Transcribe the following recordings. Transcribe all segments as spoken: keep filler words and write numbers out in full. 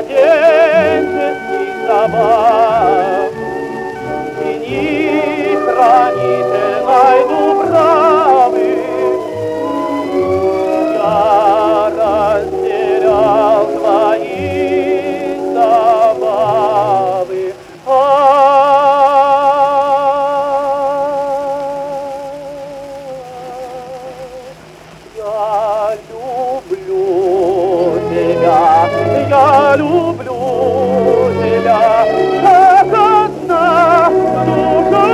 младенческих забав. Тяни хранительной дубравы, я разделял твои забавы. Я люблю тебя, я люблю тебя, как одна душа.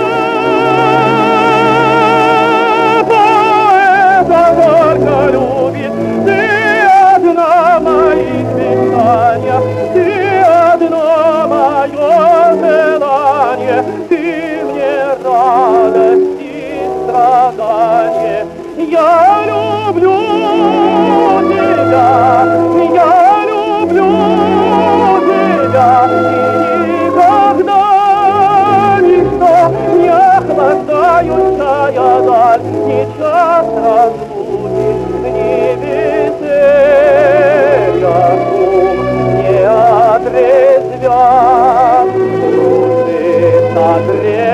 Поэта только любит, ты одна моих мечтания, ты одно мое желание, ты мне радость и страдание. Я люблю тебя, я люблю тебя, и никогда ничто не охлаждающая даль, ни час разлуки, ни веселья шум не отрезвят, души согреть.